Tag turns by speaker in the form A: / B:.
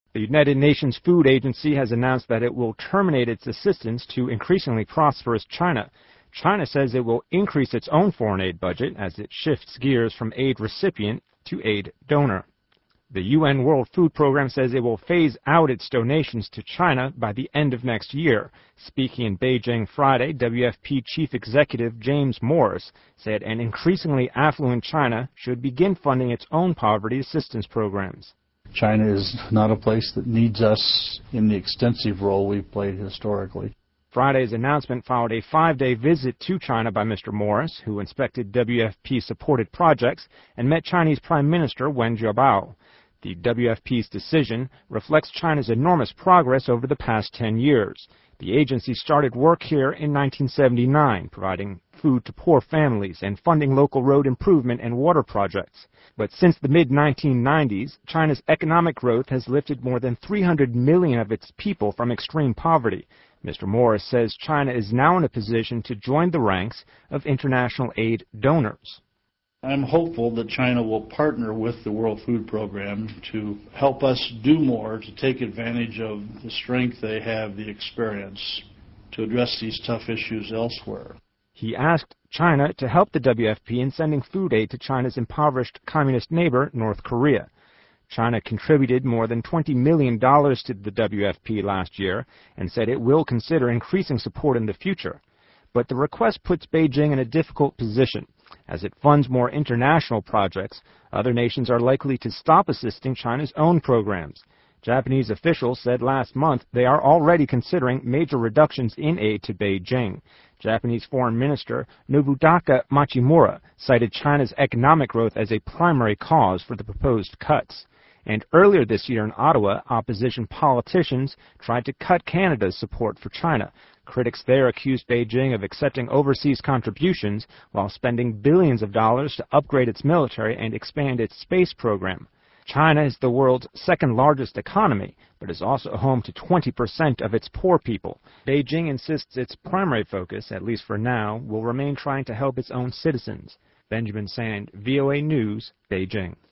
A: The United Nations Food Agency has announced that it will terminate its assistance to increasingly prosperous China. China says it will increase its own foreign aid budget as it shifts gears from aid recipient to aid donor. The UN World Food Program says it will phase out its donations to China by the end of next year. Speaking in Beijing Friday, WFP Chief Executive James Morris said an increasingly affluent China should begin funding its own poverty assistance programs.
B: China is not a place that needs us in the extensive role we've played historically.
A: Friday's announcement followed a 5-day visit to China by Mr. Morris, who inspected WFP-supported projects and met Chinese Prime Minister Wen Jiabao. The WFP's decision reflects China's enormous progress over the past 10 years. The agency started work here in 1979, providing food to poor families and funding local road improvement and water projects. But since the mid-1990s, China's economic growth has lifted more than 300 million of its people from extreme poverty. Mr. Morris says China is now in a position to join the ranks of international aid donors.
B: I'm hopeful that China will partner with the World Food Program to help us do more to take advantage of the strength they have, the experience, to address these tough issues elsewhere.
A: He asked China to help the WFP in sending food aid to China's impoverished communist neighbor, North Korea. China contributed more than $20 million to the WFP last year and said it will consider increasing support in the future. But the request puts Beijing in a difficult position. As it funds more international projects, other nations are likely to stop assisting China's own programs. Japanese officials said last month they are already considering major reductions in aid to Beijing. Japanese Foreign Minister Nobutaka Machimura cited China's economic growth as a primary cause for the proposed cuts. And earlier this year in Ottawa, opposition politicians tried to cut Canada's support for China. Critics there accused Beijing of accepting overseas contributions while spending billions of dollars to upgrade its military and expand its space program. China is the world's second-largest economy, but is also home to 20% of its poor people. Beijing insists its primary focus, at least for now, will remain trying to help its own citizens. Benjamin Sand, VOA News, Beijing.